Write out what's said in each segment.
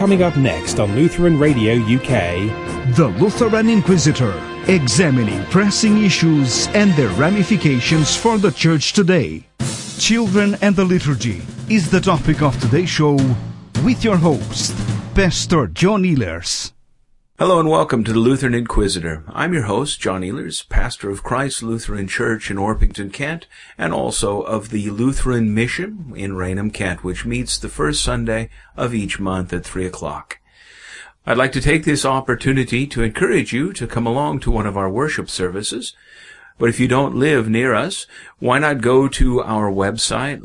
Coming up next on Lutheran Radio UK, The Lutheran Inquisitor, examining pressing issues and their ramifications for the Church today. Children and the Liturgy is the topic of today's show, with your host, Pastor John Ehlers. Hello and welcome to the Lutheran Inquisitor. I'm your host, John Ehlers, pastor of Christ Lutheran Church in Orpington, Kent, and also of the Lutheran Mission in Raynham, Kent, which meets the first Sunday of each month at 3 o'clock. I'd like to take this opportunity to encourage you to come along to one of our worship services. But if you don't live near us, why not go to our website,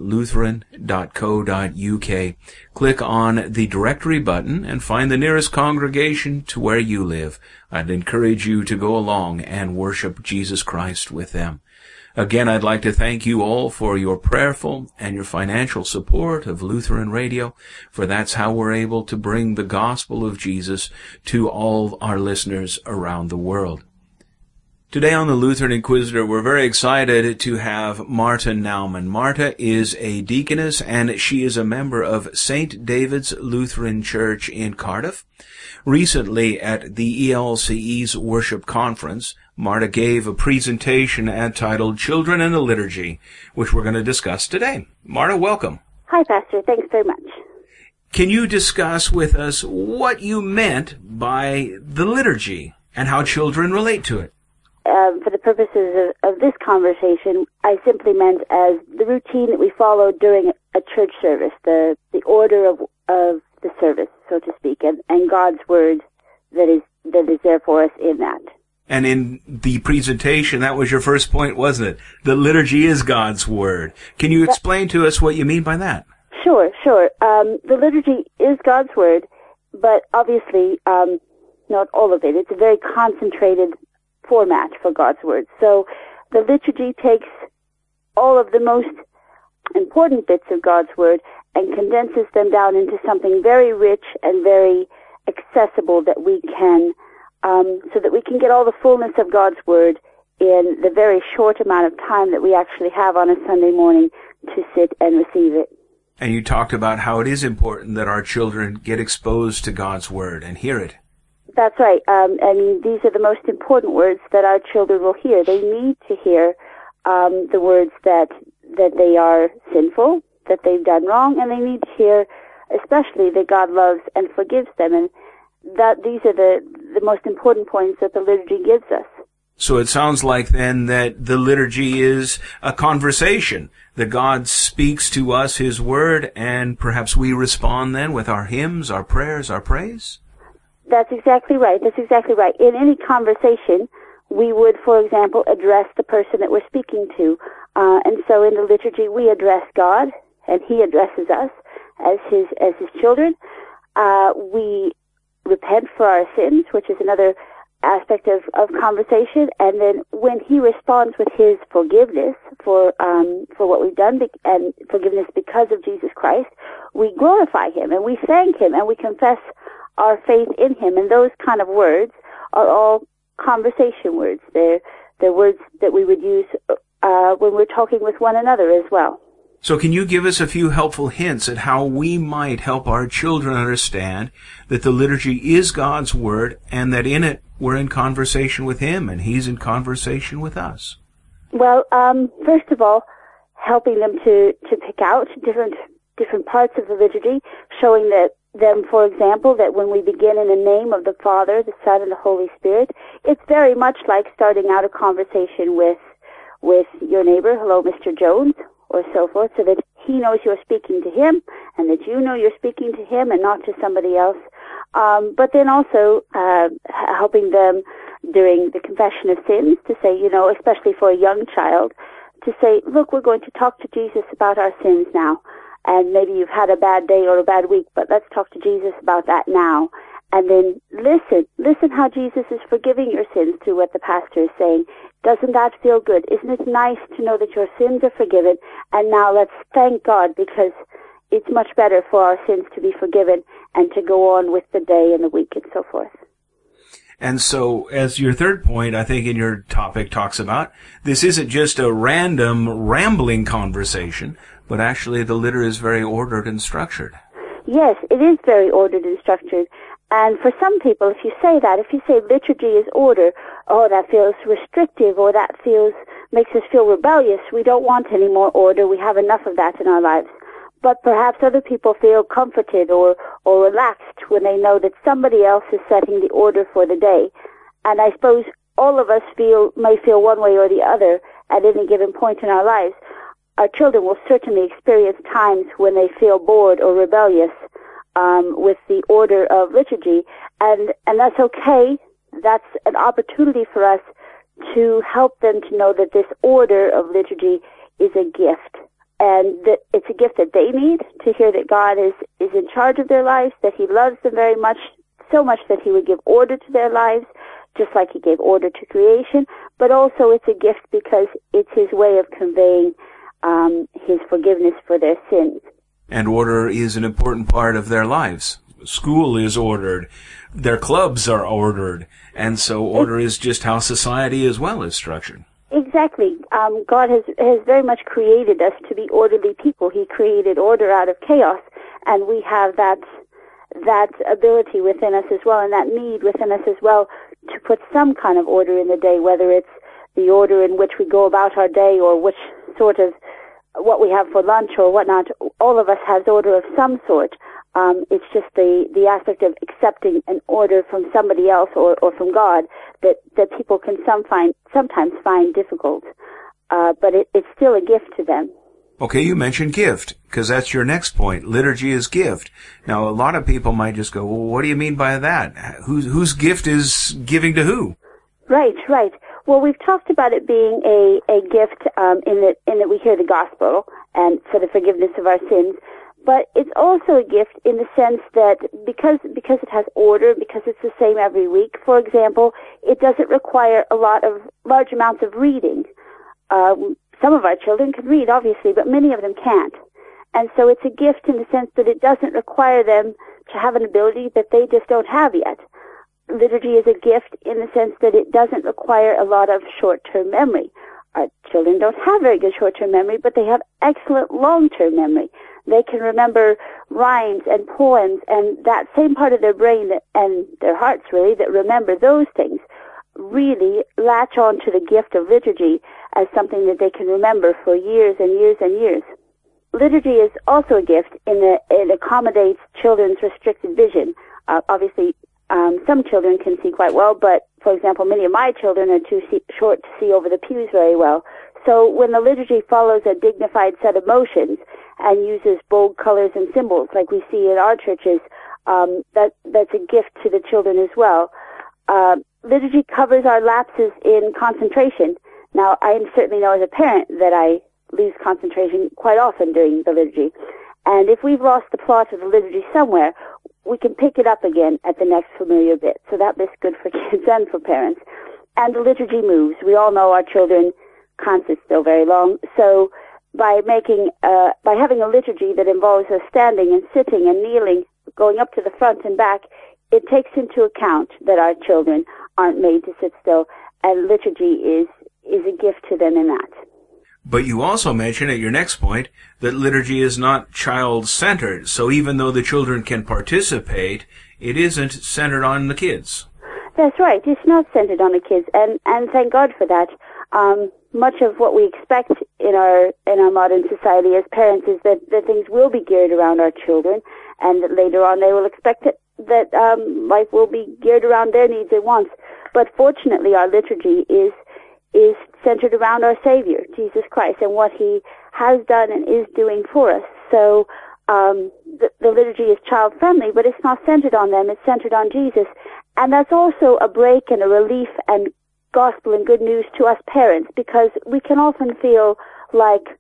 lutheran.co.uk, click on the directory button, and find the nearest congregation to where you live. I'd encourage you to go along and worship Jesus Christ with them. Again, I'd like to thank you all for your prayerful and your financial support of Lutheran Radio, for that's how we're able to bring the gospel of Jesus to all our listeners around the world. Today on the Lutheran Inquisitor, we're very excited to have Marta Naumann. Marta is a deaconess, and she is a member of St. David's Lutheran Church in Cardiff. Recently, at the ELCE's Worship Conference, Marta gave a presentation entitled Children and the Liturgy, which we're going to discuss today. Marta, welcome. Hi, Pastor. Thanks very much. Can you discuss with us what you meant by the liturgy and how children relate to it? For the purposes of this conversation, I simply meant as the routine that we follow during a church service, the order of the service, so to speak, and God's word that is there for us in that. And in the presentation, that was your first point, wasn't it? The liturgy is God's word. Can you explain to us what you mean by that? Sure. The liturgy is God's word, but obviously not all of it. It's a very concentrated format for God's word. So the liturgy takes all of the most important bits of God's word and condenses them down into something very rich and very accessible that we can, so that we can get all the fullness of God's word in the very short amount of time that we actually have on a Sunday morning to sit and receive it. And you talked about how it is important that our children get exposed to God's word and hear it. That's right. And these are the most important words that our children will hear. They need to hear the words that they are sinful, that they've done wrong, and they need to hear especially that God loves and forgives them. And that these are the most important points that the liturgy gives us. So it sounds like then that the liturgy is a conversation, that God speaks to us His word, and perhaps we respond then with our hymns, our prayers, our praise? That's exactly right. In any conversation, we would, for example, address the person that we're speaking to. And so in the liturgy, we address God, and He addresses us as His children. We repent for our sins, which is another aspect of conversation. And then when He responds with His forgiveness for what we've done and forgiveness because of Jesus Christ, we glorify Him, and we thank Him, and we confess our faith in Him. And those kind of words are all conversation words. They're words that we would use when we're talking with one another as well. So can you give us a few helpful hints at how we might help our children understand that the liturgy is God's word and that in it we're in conversation with Him and He's in conversation with us? Well, first of all, helping them to pick out different parts of the liturgy, showing them, for example, that when we begin in the name of the Father, the Son, and the Holy Spirit, it's very much like starting out a conversation with your neighbor, hello, Mr. Jones, or so forth, so that he knows you're speaking to him, and that you know you're speaking to him and not to somebody else. But then also helping them during the confession of sins to say, especially for a young child, to say, look, we're going to talk to Jesus about our sins now. And maybe you've had a bad day or a bad week, but let's talk to Jesus about that now. And then listen how Jesus is forgiving your sins through what the pastor is saying. Doesn't that feel good? Isn't it nice to know that your sins are forgiven? And now let's thank God, because it's much better for our sins to be forgiven and to go on with the day and the week and so forth. And so, as your third point, I think in your topic talks about, this isn't just a random, rambling conversation, but actually the liturgy is very ordered and structured. Yes, it is very ordered and structured. And for some people, if you say liturgy is order, oh, that feels restrictive, or that makes us feel rebellious. We don't want any more order. We have enough of that in our lives. But perhaps other people feel comforted or relaxed when they know that somebody else is setting the order for the day. And I suppose all of us may feel one way or the other at any given point in our lives. Our children will certainly experience times when they feel bored or rebellious with the order of liturgy, and that's okay. That's an opportunity for us to help them to know that this order of liturgy is a gift, and that it's a gift that they need to hear that God is in charge of their lives, that He loves them very much, so much that He would give order to their lives, just like He gave order to creation. But also it's a gift because it's His way of conveying His forgiveness for their sins. And order is an important part of their lives. School is ordered. Their clubs are ordered. And so order is just how society as well is structured. Exactly. God has very much created us to be orderly people. He created order out of chaos, and we have that ability within us as well, and that need within us as well to put some kind of order in the day, whether it's the order in which we go about our day or which sort of what we have for lunch or whatnot. All of us has order of some sort. It's just the aspect of accepting an order from somebody else or from God that people can sometimes find difficult. But it's still a gift to them. Okay, you mentioned gift, because that's your next point. Liturgy is gift. Now, a lot of people might just go, well, what do you mean by that? Whose gift is giving to who? Right. Well, we've talked about it being a gift in that we hear the gospel and for the forgiveness of our sins. But it's also a gift in the sense that because it has order, because it's the same every week, for example, it doesn't require large amounts of reading. Some of our children can read, obviously, but many of them can't. And so it's a gift in the sense that it doesn't require them to have an ability that they just don't have yet. Liturgy is a gift in the sense that it doesn't require a lot of short-term memory. Our children don't have very good short-term memory, but they have excellent long-term memory. They can remember rhymes and poems, and that same part of their brain and their hearts, really, that remember those things, really latch on to the gift of liturgy as something that they can remember for years and years and years. Liturgy is also a gift in that it accommodates children's restricted vision. Obviously, some children can see quite well, but, for example, many of my children are too short to see over the pews very well. So when the liturgy follows a dignified set of motions and uses bold colors and symbols like we see in our churches, that's a gift to the children as well. Liturgy covers our lapses in concentration. Now, I certainly know as a parent that I lose concentration quite often during the liturgy. And if we've lost the plot of the liturgy somewhere, we can pick it up again at the next familiar bit. So that is good for kids and for parents. And the liturgy moves. We all know our children can't sit still very long. So by having a liturgy that involves us standing and sitting and kneeling, going up to the front and back, it takes into account that our children aren't made to sit still, and liturgy is a gift to them in that. But you also mention at your next point that liturgy is not child-centered, so even though the children can participate, it isn't centered on the kids. That's right. It's not centered on the kids, and thank God for that. Much of what we expect in our modern society as parents is that things will be geared around our children, and that later on they will expect that life will be geared around their needs and wants. But fortunately, our liturgy is centered around our Savior, Jesus Christ, and what He has done and is doing for us. So the liturgy is child-friendly, but it's not centered on them. It's centered on Jesus. And that's also a break and a relief and gospel and good news to us parents, because we can often feel like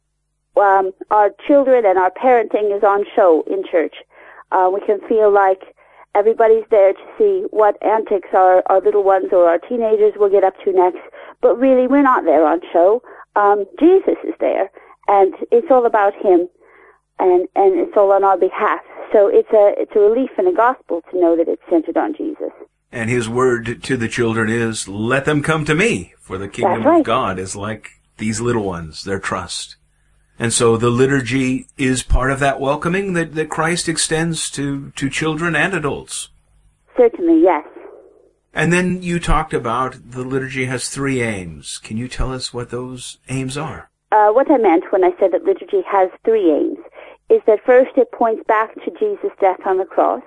our children and our parenting is on show in church. We can feel like everybody's there to see what antics our little ones or our teenagers will get up to next. But really, we're not there on show. Jesus is there, and it's all about Him, and it's all on our behalf. So it's a relief and a gospel to know that it's centered on Jesus. And His word to the children is, let them come to me, for the kingdom of God is like these little ones, their trust. And so the liturgy is part of that welcoming that Christ extends to children and adults. Certainly, yes. And then you talked about the liturgy has 3 aims. Can you tell us what those aims are? What I meant when I said that liturgy has 3 aims is that first it points back to Jesus' death on the cross.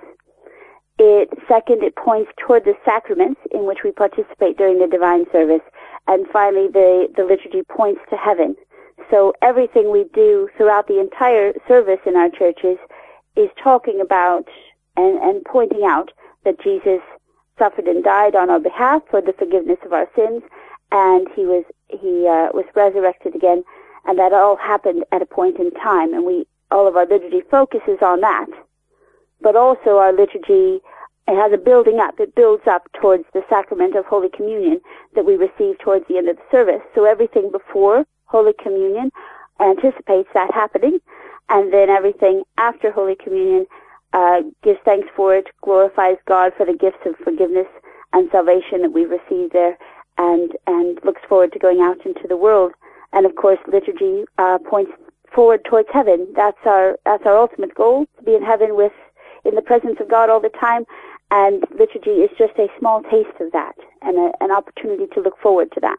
Second, it points toward the sacraments in which we participate during the divine service. And finally, the liturgy points to heaven. So everything we do throughout the entire service in our churches is talking about and pointing out that Jesus suffered and died on our behalf for the forgiveness of our sins, and he was resurrected again, and that all happened at a point in time, and all of our liturgy focuses on that. But also our liturgy, it has a building up. It builds up towards the sacrament of Holy Communion that we receive towards the end of the service. So everything before Holy Communion anticipates that happening, and then everything after Holy Communion gives thanks for it, glorifies God for the gifts of forgiveness and salvation that we've received there, and looks forward to going out into the world. And of course, liturgy points forward towards heaven. That's our ultimate goal, to be in heaven in the presence of God all the time. And liturgy is just a small taste of that, and an opportunity to look forward to that.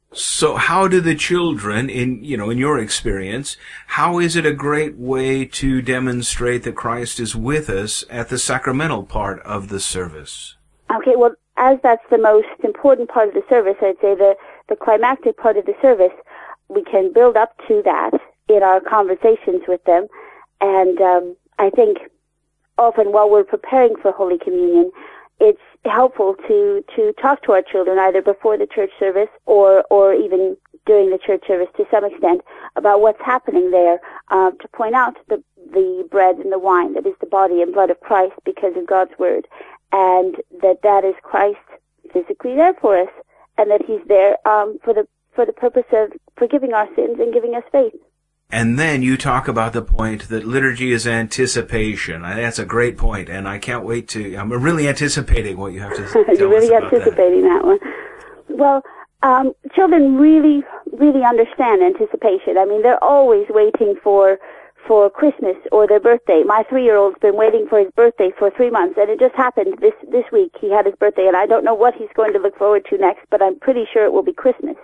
So how do the children, in your experience, how is it a great way to demonstrate that Christ is with us at the sacramental part of the service? Okay, well, as that's the most important part of the service, I'd say the climactic part of the service, we can build up to that in our conversations with them. And I think often while we're preparing for Holy Communion, it's helpful to talk to our children either before the church service or even during the church service to some extent about what's happening there, to point out the bread and the wine that is the body and blood of Christ because of God's word, and that is Christ physically there for us, and that he's there for the purpose of forgiving our sins and giving us faith. And then you talk about the point that liturgy is anticipation. That's a great point, and I can't wait I'm really anticipating what you have to tell You're really anticipating that one. Well, children really, really understand anticipation. I mean, they're always waiting for Christmas or their birthday. My 3-year-old's been waiting for his birthday for 3 months, and it just happened this week. He had his birthday, and I don't know what he's going to look forward to next, but I'm pretty sure it will be Christmas.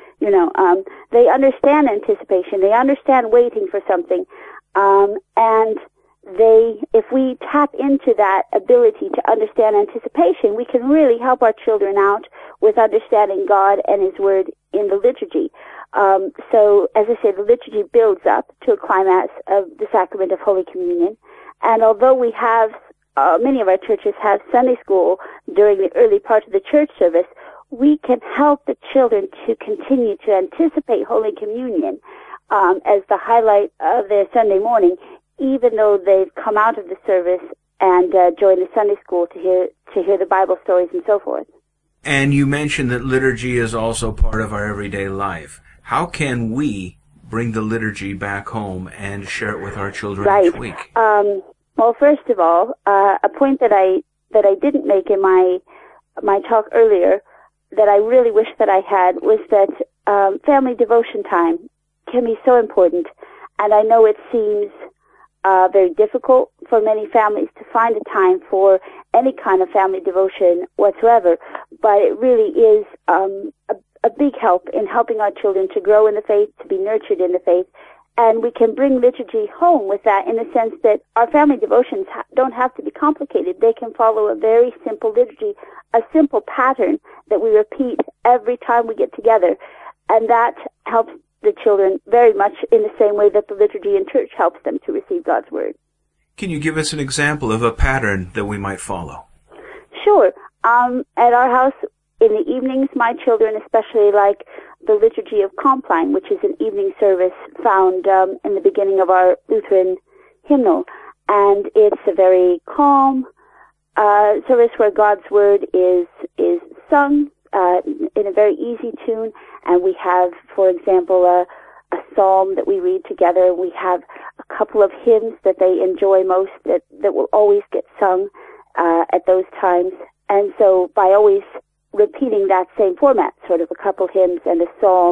They understand anticipation. They understand waiting for something. And if we tap into that ability to understand anticipation, we can really help our children out with understanding God and his word in the liturgy. So, as I said, the liturgy builds up to a climax of the sacrament of Holy Communion. And although we have, many of our churches have Sunday school during the early part of the church service, we can help the children to continue to anticipate Holy Communion as the highlight of their Sunday morning, even though they've come out of the service and joined the Sunday school to hear the Bible stories and so forth. And you mentioned that liturgy is also part of our everyday life. How can we bring the liturgy back home and share it with our children each week? Well, first of all, a point that I didn't make in my talk earlier, that I really wish that I had, was that family devotion time can be so important. And I know it seems very difficult for many families to find a time for any kind of family devotion whatsoever, but it really is a big help in helping our children to grow in the faith, to be nurtured in the faith. And we can bring liturgy home with that, in the sense that our family devotions don't have to be complicated. They can follow a very simple liturgy, a simple pattern that we repeat every time we get together. And that helps the children very much in the same way that the liturgy in church helps them to receive God's word. Can you give us an example of a pattern that we might follow? Sure. At our house, in the evenings, my children especially like the Liturgy of Compline, which is an evening service found in the beginning of our Lutheran hymnal. And it's a very calm service where God's word is sung in a very easy tune. And we have, for example, a psalm that we read together. We have a couple of hymns that they enjoy most that will always get sung at those times. And so by always repeating that same format, sort of a couple hymns and a psalm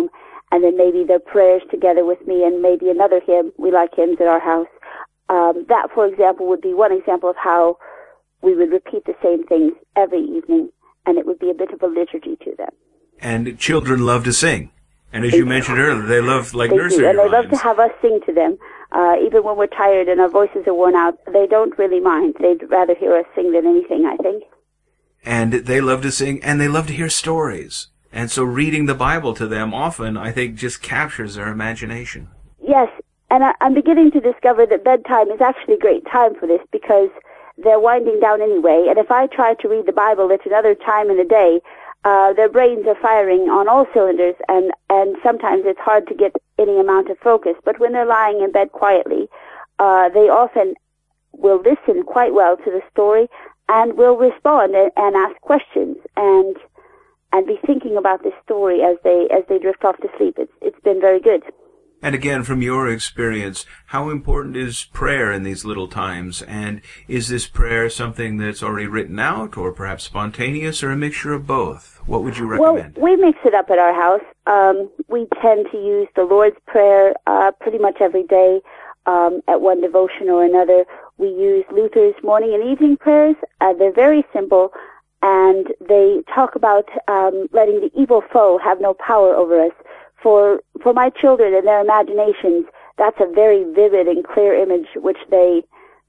and then maybe their prayers together with me, and maybe another hymn. We like hymns at our house. That, for example, would be one example of how we would repeat the same things every evening, and it would be a bit of a liturgy to them. And children love to sing. And as you mentioned earlier, they love nursery and they rhymes. love to have us sing to them. Even when we're tired and our voices are worn out, they don't really mind. They'd rather hear us sing than anything, I think. And they love to sing, and they love to hear stories. And so reading the Bible to them often, I think, just captures their imagination. Yes, and I'm beginning to discover that bedtime is actually a great time for this, because they're winding down anyway. And if I try to read the Bible at another time in the day, their brains are firing on all cylinders, and sometimes it's hard to get any amount of focus. But when they're lying in bed quietly, they often will listen quite well to the story and will respond and ask questions and be thinking about this story as they drift off to sleep. It's been very good. And again, from your experience, how important is prayer in these little times? And is this prayer something that's already written out, or perhaps spontaneous, or a mixture of both? What would you recommend? Well, we mix it up at our house. We tend to use the Lord's Prayer pretty much every day at one devotion or another. We use Luther's morning and evening prayers. They're very simple, and they talk about letting the evil foe have no power over us. For my children and their imaginations, that's a very vivid and clear image, which my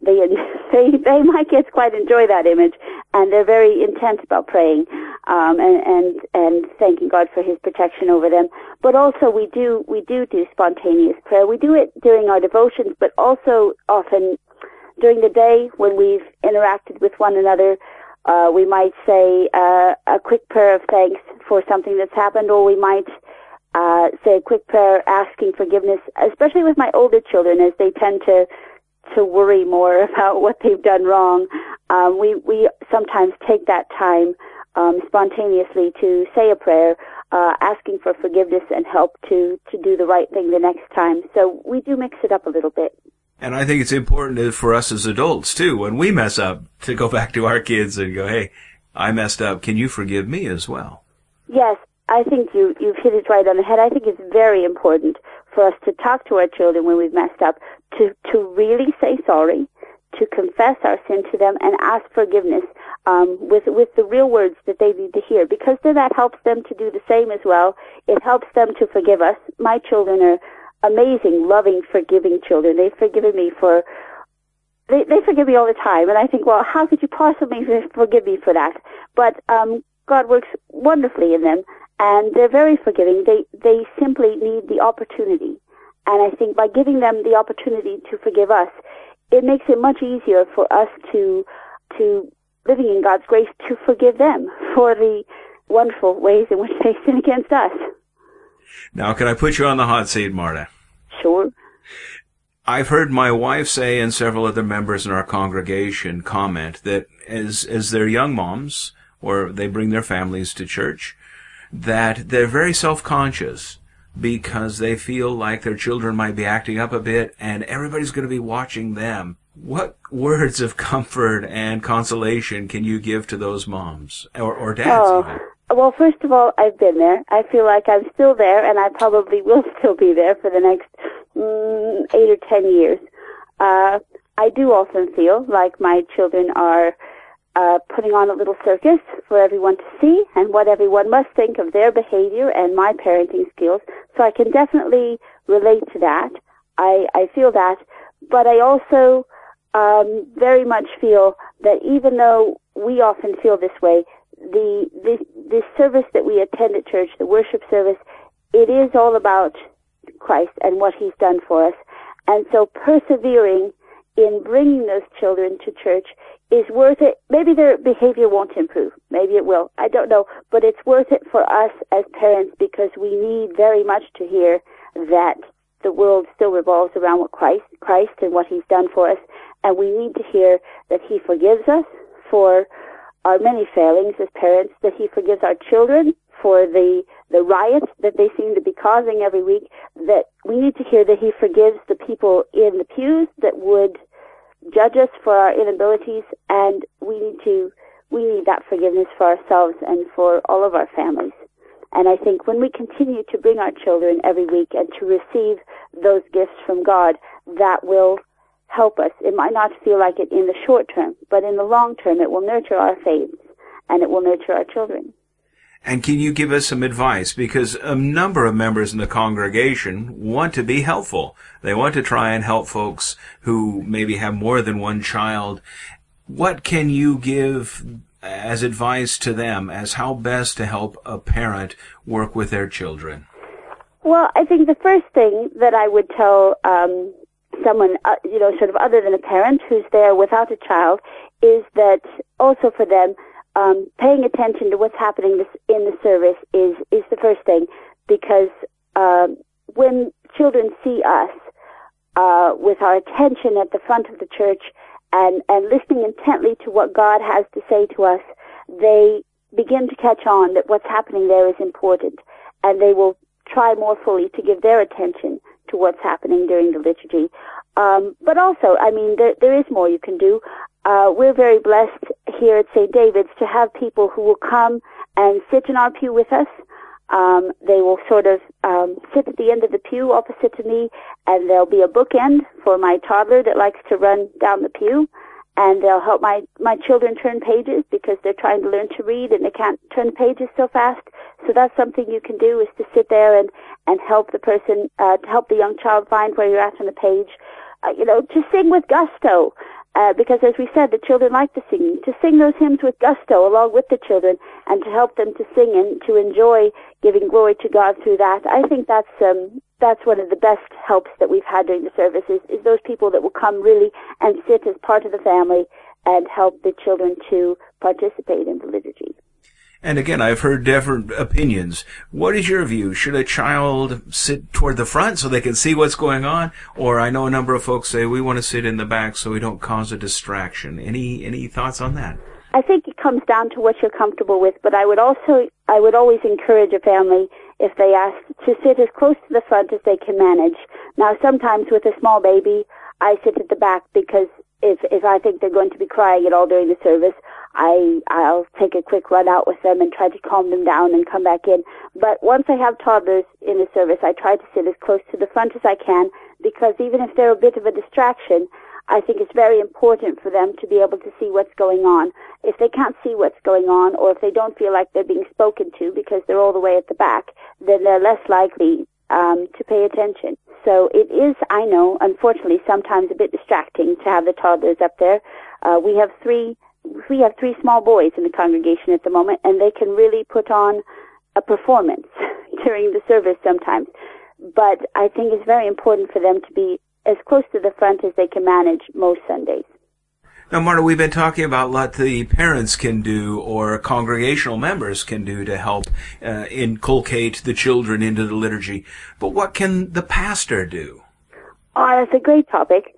kids quite enjoy that image, and they're very intense about praying and thanking God for His protection over them. But also we do spontaneous prayer. We do it during our devotions, but also often during the day when we've interacted with one another. We might say a quick prayer of thanks for something that's happened, or we might say a quick prayer asking forgiveness, especially with my older children, as they tend to worry more about what they've done wrong. We sometimes take that time spontaneously to say a prayer, asking for forgiveness and help to do the right thing the next time. So we do mix it up a little bit. And I think it's important for us as adults, too, when we mess up, to go back to our kids and go, hey, I messed up. Can you forgive me as well? Yes. I think you've hit it right on the head. I think it's very important for us to talk to our children when we've messed up, to really say sorry, to confess our sin to them, and ask forgiveness with the real words that they need to hear, because then that helps them to do the same as well. It helps them to forgive us. My children are amazing, loving, forgiving children. They've forgiven me they forgive me all the time, and I think, well, how could you possibly forgive me for that? But God works wonderfully in them. And they're very forgiving. They simply need the opportunity. And I think by giving them the opportunity to forgive us, it makes it much easier for us to living in God's grace, to forgive them for the wonderful ways in which they sin against us. Now, can I put you on the hot seat, Marta? Sure. I've heard my wife say, and several other members in our congregation comment, that as they're young moms, or they bring their families to church, that they're very self-conscious because they feel like their children might be acting up a bit and everybody's going to be watching them. What words of comfort and consolation can you give to those moms or dads even? Well, first of all, I've been there. I feel like I'm still there, and I probably will still be there for the next 8 or 10 years. I do often feel like my children are putting on a little circus for everyone to see, and what everyone must think of their behavior and my parenting skills. So I can definitely relate to that. I feel that. But I also very much feel that even though we often feel this way, the service that we attend at church, the worship service, it is all about Christ and what He's done for us. And so persevering in bringing those children to church is worth it. Maybe their behavior won't improve. Maybe it will. I don't know. But it's worth it for us as parents, because we need very much to hear that the world still revolves around what Christ and what He's done for us. And we need to hear that He forgives us for our many failings as parents, that He forgives our children for the riots that they seem to be causing every week, that we need to hear that He forgives the people in the pews that would judge us for our inabilities, and we need that forgiveness for ourselves and for all of our families. And I think when we continue to bring our children every week and to receive those gifts from God, that will help us. It might not feel like it in the short term, but in the long term, it will nurture our faiths and it will nurture our children. And can you give us some advice? Because a number of members in the congregation want to be helpful. They want to try and help folks who maybe have more than one child. What can you give as advice to them as how best to help a parent work with their children? Well, I think the first thing that I would tell someone, sort of other than a parent who's there without a child, is that also for them, paying attention to what's happening in the service is the first thing, because when children see us with our attention at the front of the church and listening intently to what God has to say to us, they begin to catch on that what's happening there is important, and they will try more fully to give their attention to what's happening during the liturgy. But also, I mean, there is more you can do. We're very blessed here at St. David's to have people who will come and sit in our pew with us. They will sort of sit at the end of the pew opposite to me, and there'll be a bookend for my toddler that likes to run down the pew, and they'll help my children turn pages because they're trying to learn to read and they can't turn pages so fast. So that's something you can do, is to sit there and help the person, to help the young child find where you're at on the page. To sing with gusto. Because as we said, the children like to sing those hymns with gusto along with the children, and to help them to sing and to enjoy giving glory to God through that. I think that's one of the best helps that we've had during the service, is those people that will come really and sit as part of the family and help the children to participate in the liturgy. And again, I've heard different opinions. What is your view? Should a child sit toward the front so they can see what's going on? Or I know a number of folks say we want to sit in the back so we don't cause a distraction. Any thoughts on that? I think it comes down to what you're comfortable with, but I would always encourage a family, if they ask, to sit as close to the front as they can manage. Now, sometimes with a small baby, I sit at the back because if I think they're going to be crying at all during the service, I'll take a quick run out with them and try to calm them down and come back in. But once I have toddlers in the service, I try to sit as close to the front as I can, because even if they're a bit of a distraction, I think it's very important for them to be able to see what's going on. If they can't see what's going on, or if they don't feel like they're being spoken to because they're all the way at the back, then they're less likely to pay attention. So it is, I know, unfortunately, sometimes a bit distracting to have the toddlers up there. We have three small boys in the congregation at the moment, and they can really put on a performance during the service sometimes. But I think it's very important for them to be as close to the front as they can manage most Sundays. Now, Marta, we've been talking about what the parents can do or congregational members can do to help inculcate the children into the liturgy. But what can the pastor do? Oh, that's a great topic.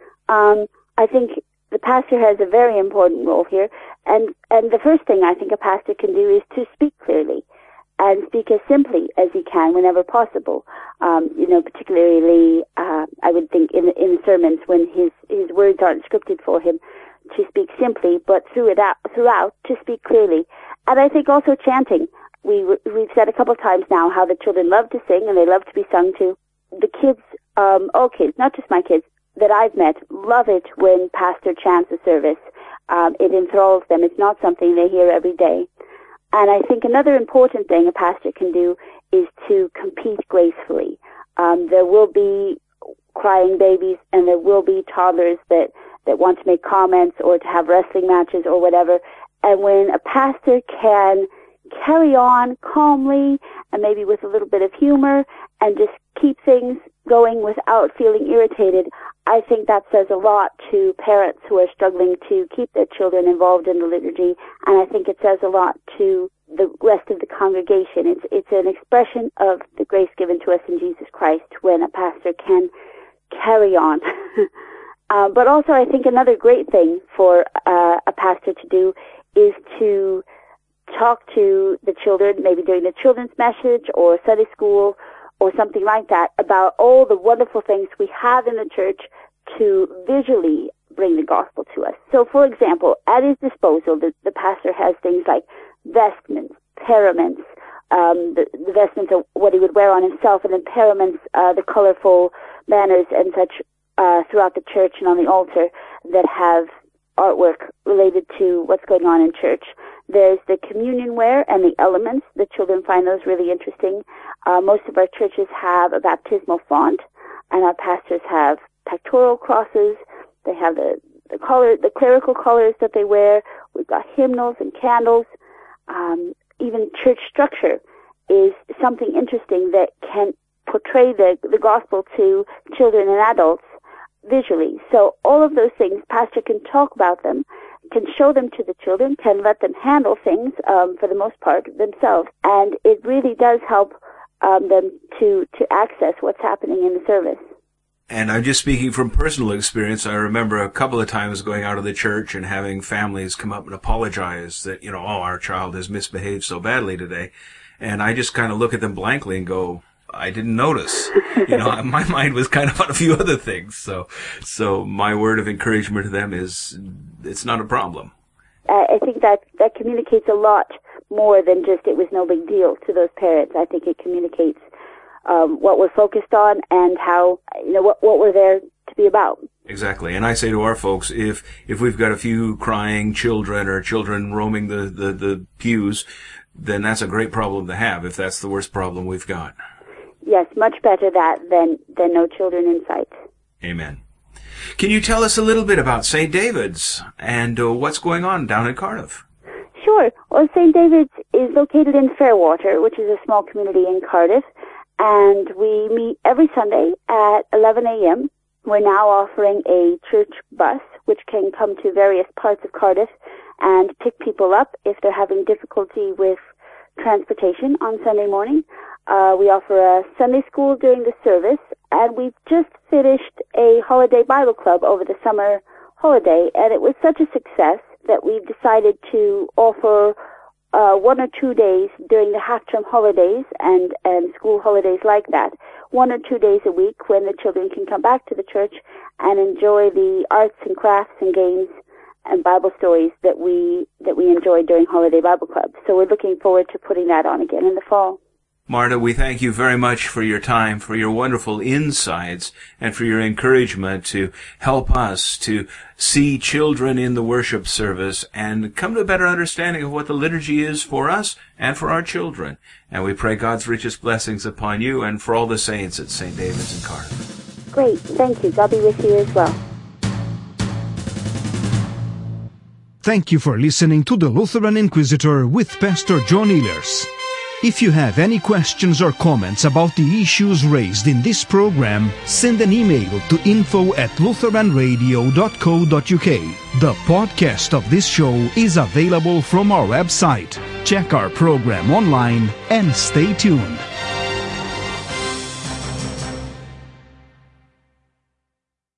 I think the pastor has a very important role here. And the first thing I think a pastor can do is to speak clearly and speak as simply as he can whenever possible. Particularly, I would think in sermons when his words aren't scripted for him, to speak simply, but throughout to speak clearly. And I think also chanting. We've said a couple of times now how the children love to sing and they love to be sung to. The kids, all kids, not just my kids that I've met, love it when pastor chants a service. It enthralls them. It's not something they hear every day. And I think another important thing a pastor can do is to compete gracefully. There will be crying babies and there will be toddlers that want to make comments or to have wrestling matches or whatever. And when a pastor can carry on calmly and maybe with a little bit of humor and just keep things going without feeling irritated, I think that says a lot to parents who are struggling to keep their children involved in the liturgy, and I think it says a lot to the rest of the congregation. It's an expression of the grace given to us in Jesus Christ when a pastor can carry on. But also I think another great thing for a pastor to do is to talk to the children, maybe during the children's message or Sunday school or something like that, about all the wonderful things we have in the church to visually bring the gospel to us. So, for example, at his disposal, the pastor has things like vestments, paraments, the vestments of what he would wear on himself, and then paraments, the colorful banners and such throughout the church and on the altar that have artwork related to what's going on in church. There's the communion ware and the elements. The children find those really interesting. Most of our churches have a baptismal font, and our pastors have pectoral crosses. They have the clerical collars that they wear. We've got hymnals and candles. Even church structure is something interesting that can portray the gospel to children and adults visually. So all of those things, pastor can talk about them, can show them to the children, can let them handle things for the most part themselves, and it really does help them to access what's happening in the service. And I'm just speaking from personal experience. I remember a couple of times going out of the church and having families come up and apologize that, our child has misbehaved so badly today. And I just kind of look at them blankly and go, I didn't notice. My mind was kind of on a few other things. So my word of encouragement to them is, it's not a problem. I think that communicates a lot more than just it was no big deal to those parents. I think it communicates what we're focused on and how, what we're there to be about. Exactly. And I say to our folks, if we've got a few crying children or children roaming the pews, then that's a great problem to have, if that's the worst problem we've got. Yes, much better that than no children in sight. Amen. Can you tell us a little bit about St. David's and what's going on down in Cardiff? Sure. Well, St. David's is located in Fairwater, which is a small community in Cardiff, and we meet every Sunday at 11 a.m. We're now offering a church bus, which can come to various parts of Cardiff and pick people up if they're having difficulty with transportation on Sunday morning. We offer a Sunday school during the service, and we've just finished a holiday Bible club over the summer holiday, and it was such a success that we've decided to offer 1 or 2 days during the half-term holidays and school holidays like that, 1 or 2 days a week when the children can come back to the church and enjoy the arts and crafts and games and Bible stories that we enjoy during holiday Bible clubs. So we're looking forward to putting that on again in the fall. Marta, we thank you very much for your time, for your wonderful insights, and for your encouragement to help us to see children in the worship service and come to a better understanding of what the liturgy is for us and for our children. And we pray God's richest blessings upon you and for all the saints at St. David's in Cardiff. Great. Thank you. God be with you as well. Thank you for listening to the Lutheran Inquisitor with Pastor John Ehlers. If you have any questions or comments about the issues raised in this program, send an email to info@lutheranradio.co.uk. The podcast of this show is available from our website. Check our program online and stay tuned.